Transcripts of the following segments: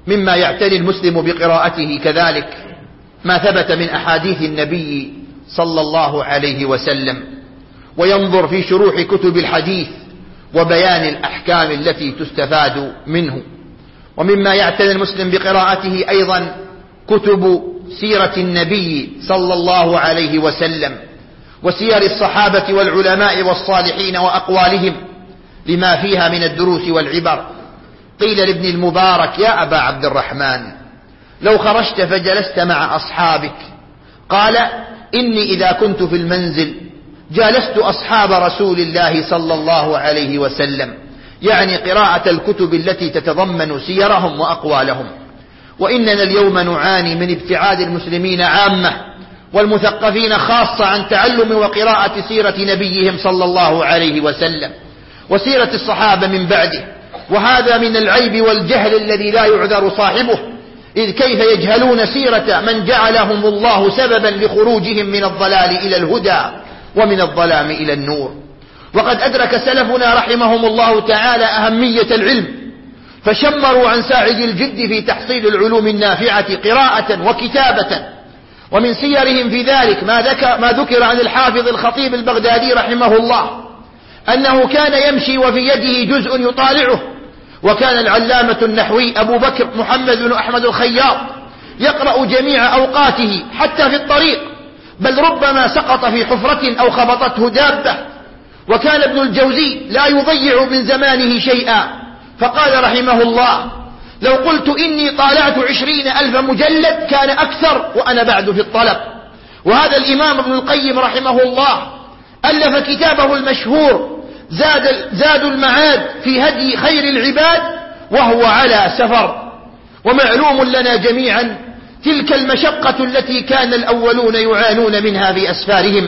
مما يعتني المسلم بقراءته كذلك ما ثبت من أحاديث النبي صلى الله عليه وسلم، وينظر في شروح كتب الحديث وبيان الأحكام التي تستفاد منه. ومما يعتني المسلم بقراءته أيضا كتب سيرة النبي صلى الله عليه وسلم وسير الصحابة والعلماء والصالحين وأقوالهم لما فيها من الدروس والعبر. قيل لابن المبارك: يا أبا عبد الرحمن، لو خرجت فجلست مع أصحابك، قال: إني إذا كنت في المنزل جالست أصحاب رسول الله صلى الله عليه وسلم، يعني قراءة الكتب التي تتضمن سيرهم وأقوالهم. وإننا اليوم نعاني من ابتعاد المسلمين عامة والمثقفين خاصة عن تعلم وقراءة سيرة نبيهم صلى الله عليه وسلم وسيرة الصحابة من بعده، وهذا من العيب والجهل الذي لا يعذر صاحبه، إذ كيف يجهلون سيرة من جعلهم الله سببا لخروجهم من الضلال إلى الهدى ومن الظلام إلى النور. وقد أدرك سلفنا رحمهم الله تعالى أهمية العلم، فشمروا عن ساعد الجد في تحصيل العلوم النافعة قراءة وكتابة. ومن سيرهم في ذلك ما ذكر عن الحافظ الخطيب البغدادي رحمه الله أنه كان يمشي وفي يده جزء يطالعه، وكان العلامة النحوي أبو بكر محمد بن أحمد الخياط يقرأ جميع أوقاته حتى في الطريق، بل ربما سقط في حفرة أو خبطته دابة. وكان ابن الجوزي لا يضيع من زمانه شيئا، فقال رحمه الله: لو قلت إني طالعت 20,000 مجلد كان أكثر وأنا بعد في الطلب. وهذا الإمام ابن القيم رحمه الله ألف كتابه المشهور زاد المعاد في هدي خير العباد وهو على سفر. ومعلوم لنا جميعا تلك المشقة التي كان الأولون يعانون منها في أسفارهم،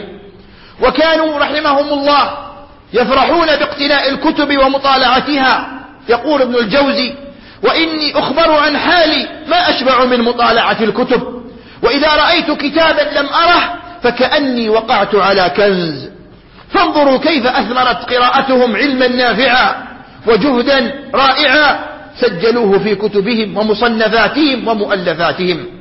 وكانوا رحمهم الله يفرحون باقتناء الكتب ومطالعتها. يقول ابن الجوزي: وإني أخبر عن حالي ما أشبع من مطالعة الكتب، وإذا رأيت كتابا لم أره فكأني وقعت على كنز. فانظروا كيف أثمرت قراءتهم علما نافعا وجهدا رائعا سجلوه في كتبهم ومصنفاتهم ومؤلفاتهم.